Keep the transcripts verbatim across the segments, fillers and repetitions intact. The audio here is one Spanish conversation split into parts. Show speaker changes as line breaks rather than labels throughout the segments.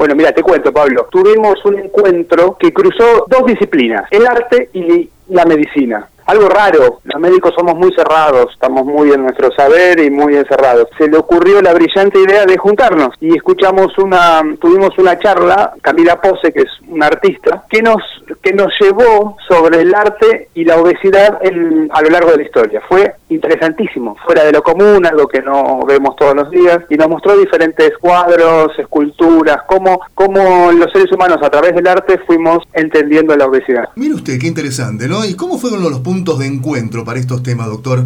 Bueno, mira, te cuento, Pablo. Tuvimos un encuentro que cruzó dos disciplinas, el arte y la medicina. Algo raro, los médicos somos muy cerrados, estamos muy en nuestro saber y muy encerrados. Se le ocurrió la brillante idea de juntarnos y escuchamos una, tuvimos una charla, Camila Pose, que es una artista, que nos que nos llevó sobre el arte y la obesidad en, a lo largo de la historia. Fue interesantísimo, fuera de lo común, algo que no vemos todos los días, y nos mostró diferentes cuadros, esculturas, cómo, cómo los seres humanos a través del arte fuimos entendiendo la obesidad.
Mire usted, qué interesante, ¿no? ¿Y cómo fueron los puntos de encuentro para estos temas, doctor?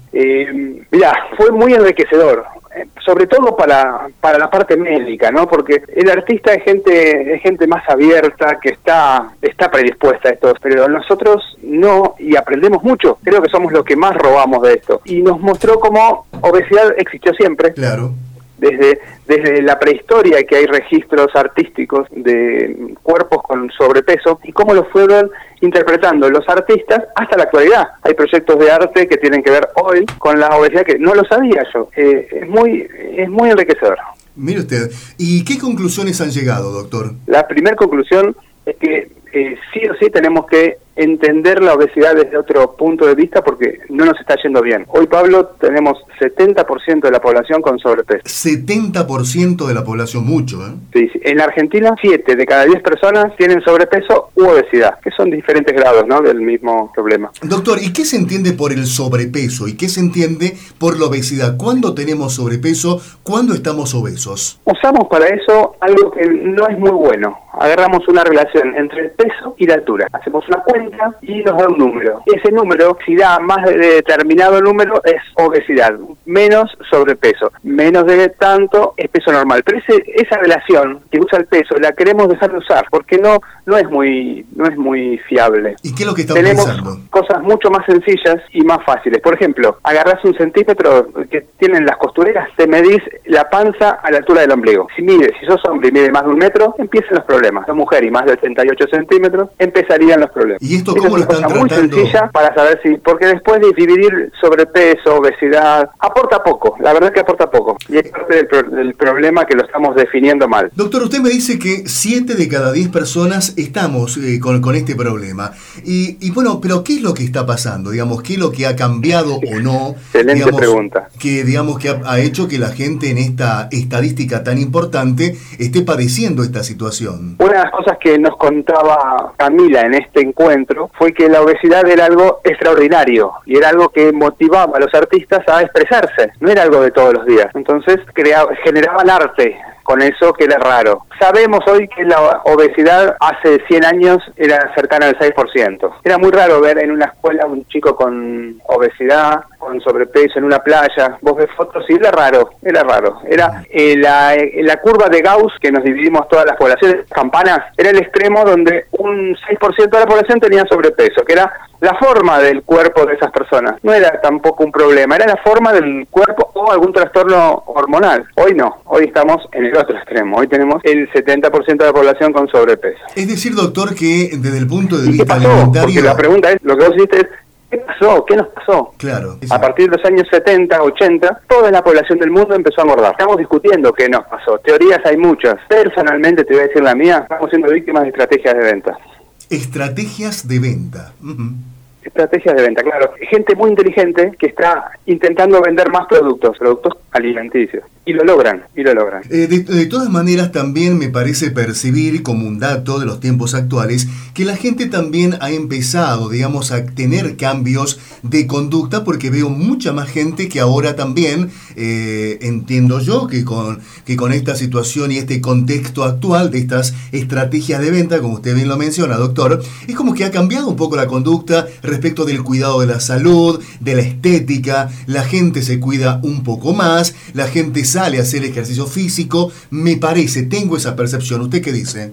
Eh, mira, fue muy enriquecedor, eh, sobre todo para para la parte médica, ¿no? Porque el artista es gente es gente más abierta, que está está predispuesta a esto, pero nosotros no, y aprendemos mucho. Creo que somos los que más robamos de esto. Y nos mostró cómo obesidad existió siempre.
Claro.
Desde, desde la prehistoria, que hay registros artísticos de cuerpos con sobrepeso, y cómo lo fueron interpretando los artistas hasta la actualidad. Hay proyectos de arte que tienen que ver hoy con la obesidad, que no lo sabía yo. Eh, es muy es muy enriquecedor.
Mire usted, ¿y qué conclusiones han llegado, doctor?
La primera conclusión es que eh, sí o sí tenemos que entender la obesidad desde otro punto de vista, porque no nos está yendo bien. Hoy, Pablo, tenemos setenta por ciento de la población con sobrepeso.
setenta por ciento de la población, mucho, ¿eh?
Sí, sí. En la Argentina, siete de cada diez personas tienen sobrepeso u obesidad, que son diferentes grados, ¿no?, del mismo problema.
Doctor, ¿y qué se entiende por el sobrepeso? ¿Y qué se entiende por la obesidad? ¿Cuándo tenemos sobrepeso? ¿Cuándo estamos obesos?
Usamos para eso algo que no es muy bueno. Agarramos una relación entre el peso y la altura. Hacemos una cuenta y nos da un número. Ese número, si da más de determinado número, es obesidad. Menos sobrepeso. Menos de tanto es peso normal. Pero ese, esa relación que usa el peso la queremos dejar de usar, porque no no es muy no es muy fiable.
¿Y qué es lo que estamos
Tenemos
pensando?
Cosas mucho más sencillas y más fáciles. Por ejemplo, agarrás un centímetro que tienen las costureras, te medís la panza a la altura del ombligo. Si mides, si sos hombre y mide más de un metro, empiezan los problemas. La mujer y más de ochenta y ocho centímetros, empezarían los problemas.
¿Y esto cómo lo están tratando?
Es muy sencilla para saber si, porque después de dividir sobrepeso, obesidad, aporta poco. La verdad es que aporta poco. Y es parte del, pro, del problema, que lo estamos definiendo mal.
Doctor, usted me dice que siete de cada diez personas estamos eh, con, con este problema. Y, y bueno, pero ¿qué es lo que está pasando? Digamos, ¿qué es lo que ha cambiado o no?
Excelente
digamos,
pregunta.
Que digamos que ha, ha hecho que la gente en esta estadística tan importante esté padeciendo esta situación.
Una de las cosas que nos contaba Camila en este encuentro fue que la obesidad era algo extraordinario y era algo que motivaba a los artistas a expresarse, no era algo de todos los días. Entonces creaba, generaban arte con eso, que era raro. Sabemos hoy que la obesidad hace cien años era cercana al seis por ciento. Era muy raro ver en una escuela un chico con obesidad, con sobrepeso, en una playa. Vos ves fotos y era raro, era raro. Era eh, la, eh, la curva de Gauss, que nos dividimos todas las poblaciones, campanas, era el extremo donde un seis por ciento de la población tenía sobrepeso, que era la forma del cuerpo de esas personas. No era tampoco un problema, era la forma del cuerpo o algún trastorno hormonal. Hoy no, hoy estamos en el otro extremo. Hoy tenemos el setenta por ciento de la población con sobrepeso.
Es decir, doctor, que desde el punto de
¿Y
vista
qué pasó?
alimentario...
Porque la pregunta es, lo que vos dijiste es, ¿qué pasó? ¿Qué nos pasó?
Claro.
A partir de los años setenta, ochenta, toda la población del mundo empezó a engordar. Estamos discutiendo qué nos pasó. Teorías hay muchas. Personalmente, te voy a decir la mía, estamos siendo víctimas de estrategias de venta.
Estrategias de venta. Uh-huh.
Estrategias de venta, claro. Gente muy inteligente que está intentando vender más productos, productos alimenticios. Y lo logran, y lo logran.
Eh, de, de todas maneras, también me parece percibir como un dato de los tiempos actuales que la gente también ha empezado, digamos, a tener cambios de conducta, porque veo mucha más gente que ahora también, eh, entiendo yo, que con, que con esta situación y este contexto actual de estas estrategias de venta, como usted bien lo menciona, doctor, es como que ha cambiado un poco la conducta respecto del cuidado de la salud, de la estética. La gente se cuida un poco más, la gente sale a hacer ejercicio físico, me parece, tengo esa percepción. ¿Usted qué dice?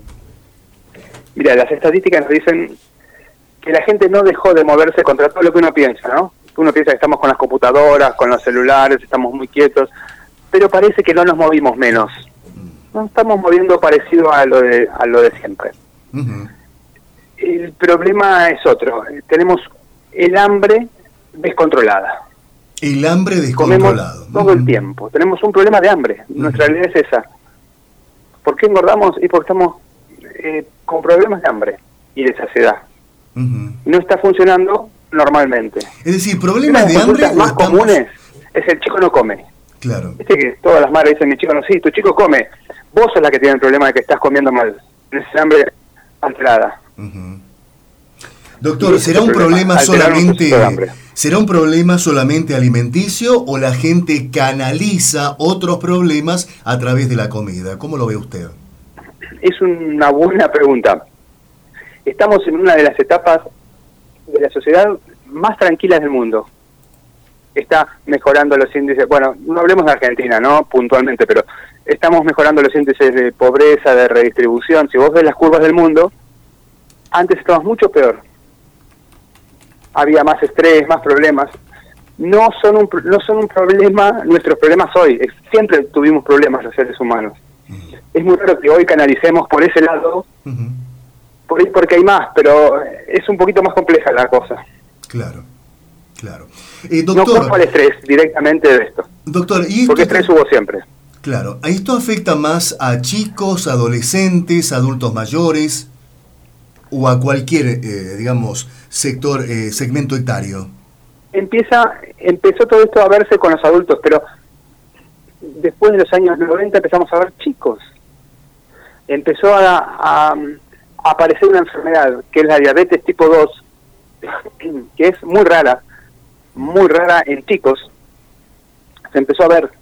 Mira, las estadísticas nos dicen que la gente no dejó de moverse contra todo lo que uno piensa, ¿no? Uno piensa que estamos con las computadoras, con los celulares, estamos muy quietos, pero parece que no nos movimos menos. Nos estamos moviendo parecido a lo de, a lo de siempre. Uh-huh. El problema es otro. Tenemos el hambre descontrolada.
El hambre descontrolado.
Comemos todo el tiempo. Tenemos un problema de hambre. Nuestra realidad es esa. ¿Por qué engordamos? Y porque estamos eh, con problemas de hambre y de saciedad. Uh-huh. No está funcionando normalmente.
Es decir, problemas de hambre
más estamos... comunes es el chico no come.
Claro.
Viste que todas las madres dicen, mi chico no, sí, tu chico come. Vos sos la que tiene el problema de que estás comiendo mal. Es hambre alterada.
Uh-huh. Doctor, ¿será un problema solamente será un problema solamente alimenticio o la gente canaliza otros problemas a través de la comida? ¿Cómo lo ve usted?
Es una buena pregunta. Estamos en una de las etapas de la sociedad más tranquilas del mundo. Está mejorando los índices, bueno, no hablemos de Argentina, ¿no? Puntualmente, pero estamos mejorando los índices de pobreza, de redistribución. Si vos ves las curvas del mundo, antes estábamos mucho peor. Había más estrés, más problemas. No son un no son un problema nuestros problemas hoy. Siempre tuvimos problemas los seres humanos. Uh-huh. Es muy raro que hoy canalicemos por ese lado, uh-huh. por, porque hay más, pero es un poquito más compleja la cosa.
Claro, claro. Eh, doctor,
no culpo al estrés directamente de esto.
Doctor, ¿y esto
porque estrés hubo siempre.
Claro. ¿Esto afecta más a chicos, adolescentes, adultos mayores o a cualquier, eh, digamos, sector, eh, segmento etario?
Empieza, empezó todo esto a verse con los adultos, pero después de los años noventa empezamos a ver chicos. Empezó a, a, a aparecer una enfermedad, que es la diabetes tipo dos, que es muy rara, muy rara en chicos. Se empezó a ver.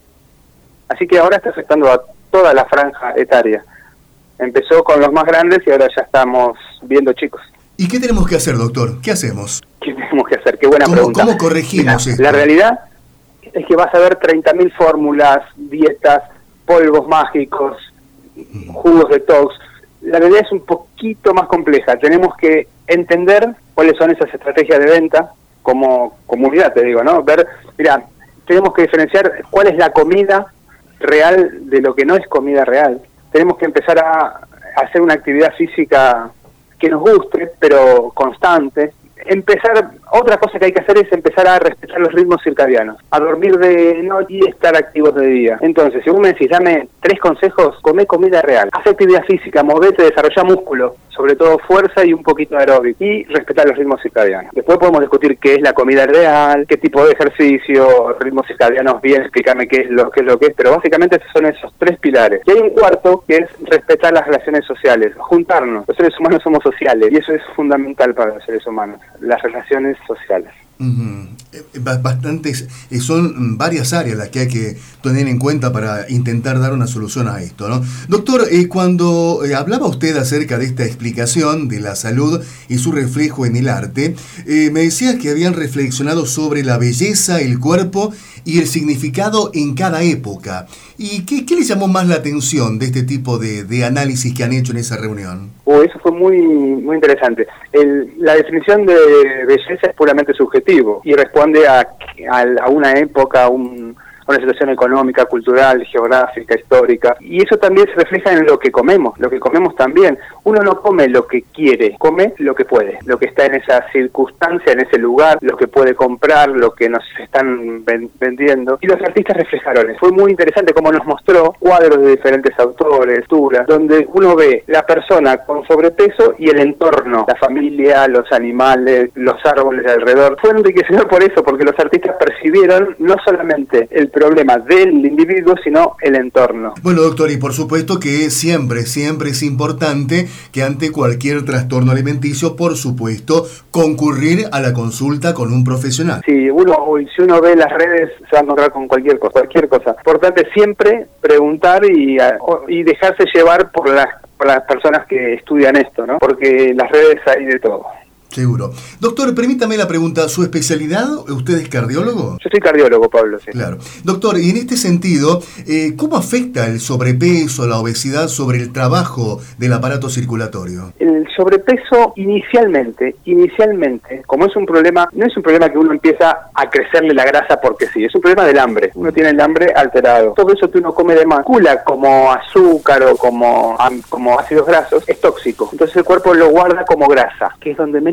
Así que ahora está afectando a toda la franja etaria. Empezó con los más grandes y ahora ya estamos viendo chicos.
¿Y qué tenemos que hacer, doctor? ¿Qué hacemos?
¿Qué tenemos que hacer? Qué buena
¿Cómo,
pregunta.
¿Cómo corregimos
Mira,
esto?
La realidad es que vas a ver treinta mil fórmulas, dietas, polvos mágicos, mm. jugos detox. La realidad es un poquito más compleja. Tenemos que entender cuáles son esas estrategias de venta como comunidad, te digo, ¿no? Ver, mira, tenemos que diferenciar cuál es la comida real de lo que no es comida real. Tenemos que empezar a, a hacer una actividad física que nos guste, pero constante. Empezar, otra cosa que hay que hacer es empezar a respetar los ritmos circadianos, a dormir de noche y estar activos de día. Entonces, si vos me decís, dame tres consejos, comé comida real, haz actividad física, movete, desarrolla músculo, sobre todo fuerza y un poquito de aeróbic, y respetar los ritmos circadianos. Después podemos discutir qué es la comida real, qué tipo de ejercicio, ritmos circadianos, bien, explicarme qué es lo qué es lo que es, pero básicamente esos son esos tres pilares. Y hay un cuarto que es respetar las relaciones sociales, juntarnos. Los seres humanos somos sociales y eso es fundamental para los seres humanos, las relaciones sociales.
Uh-huh. Bastantes, son varias áreas las que hay que tener en cuenta para intentar dar una solución a esto, ¿no? Doctor, eh, cuando eh, hablaba usted acerca de esta explicación de la salud y su reflejo en el arte, eh, me decía que habían reflexionado sobre la belleza, el cuerpo y el significado en cada época. ¿Y qué, qué les llamó más la atención de este tipo de, de análisis que han hecho en esa reunión?
Oh, eso fue muy muy interesante. El, la definición de belleza es puramente subjetivo y responde a, a, a una época, a un, a una situación económica, cultural, geográfica, histórica. Y eso también se refleja en lo que comemos. Lo que comemos también. Uno no come lo que quiere, come lo que puede. Lo que está en esa circunstancia, en ese lugar, lo que puede comprar, lo que nos están ven, vendiendo. Y los artistas reflejaron eso. Fue muy interesante cómo nos mostró cuadros de diferentes autores, turas, donde uno ve la persona con sobrepeso y el entorno, la familia, los animales, los árboles de alrededor. Fue enriquecedor por eso, porque los artistas percibieron no solamente el problema del individuo, sino el entorno.
Bueno, doctor, y por supuesto que siempre, siempre es importante que ante cualquier trastorno alimenticio, por supuesto, concurrir a la consulta con un profesional.
Sí, uno, si uno ve las redes, se va a encontrar con cualquier cosa, cualquier cosa. Importante siempre preguntar y, y dejarse llevar por las, por las personas que estudian esto, ¿no? Porque en las redes hay de todo.
Seguro. Doctor, permítame la pregunta, ¿su especialidad? ¿Usted es cardiólogo?
Yo soy cardiólogo, Pablo, sí.
Claro. Doctor, y en este sentido, eh, ¿cómo afecta el sobrepeso, la obesidad sobre el trabajo del aparato circulatorio?
El sobrepeso inicialmente, inicialmente, como es un problema, no es un problema que uno empieza a crecerle la grasa porque sí, es un problema del hambre. Uno tiene el hambre alterado. Todo eso que uno come de más, cula como azúcar o como, como ácidos grasos, es tóxico. Entonces el cuerpo lo guarda como grasa, que es donde menos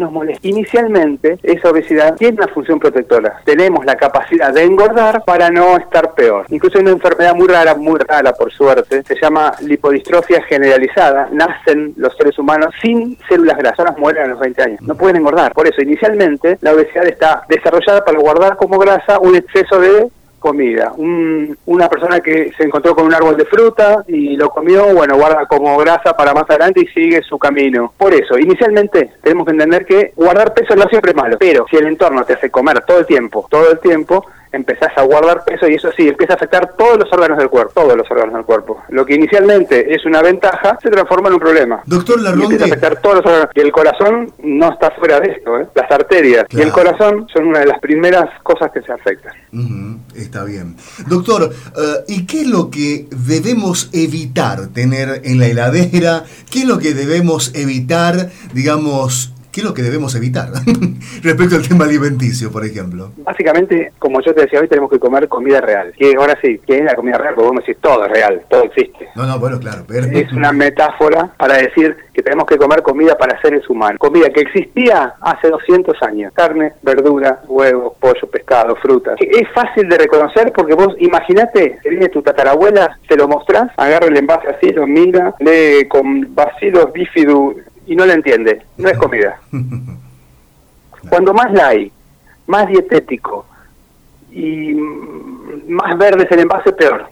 nos molesta. Inicialmente, esa obesidad tiene una función protectora. Tenemos la capacidad de engordar para no estar peor. Incluso hay una enfermedad muy rara, muy rara por suerte, se llama lipodistrofia generalizada. Nacen los seres humanos sin células grasas, mueren a los veinte años. No pueden engordar. Por eso, inicialmente, la obesidad está desarrollada para guardar como grasa un exceso de comida. Un, una persona que se encontró con un árbol de fruta y lo comió, bueno, guarda como grasa para más adelante y sigue su camino. Por eso, inicialmente tenemos que entender que guardar peso no siempre es malo, pero si el entorno te hace comer todo el tiempo, todo el tiempo, empezás a guardar peso y eso sí, empieza a afectar todos los órganos del cuerpo, todos los órganos del cuerpo. Lo que inicialmente es una ventaja, se transforma en un problema.
Doctor Larrondi.
Y empieza a afectar todos los órganos. Y el corazón no está fuera de esto, ¿eh? Las arterias claro. Y el corazón son una de las primeras cosas que se afectan.
Uh-huh, está bien. Doctor, uh, ¿y qué es lo que debemos evitar tener en la heladera? ¿Qué es lo que debemos evitar, digamos... ¿Qué es lo que debemos evitar respecto al tema alimenticio, por ejemplo?
Básicamente, como yo te decía hoy, tenemos que comer comida real. Y ahora sí, ¿qué es la comida real? Porque vamos a decir, todo es real, todo existe.
No, no, bueno, claro. Pero...
Es una metáfora para decir que tenemos que comer comida para seres humanos. Comida que existía hace doscientos años. Carne, verdura, huevos, pollo, pescado, frutas. Es fácil de reconocer porque vos, imagínate, que viene tu tatarabuela, te lo mostrás, agarra el envase así, lo mira, lee con Bacillus bifidus, y no la entiende, no es comida. Cuando más la hay, más dietético y más verde es el envase, peor.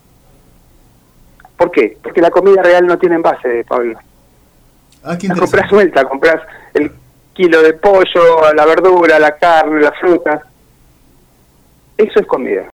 ¿Por qué? Porque la comida real no tiene envase, Pablo.
Ah,
la compras suelta, compras el kilo de pollo, la verdura, la carne, las frutas. Eso es comida.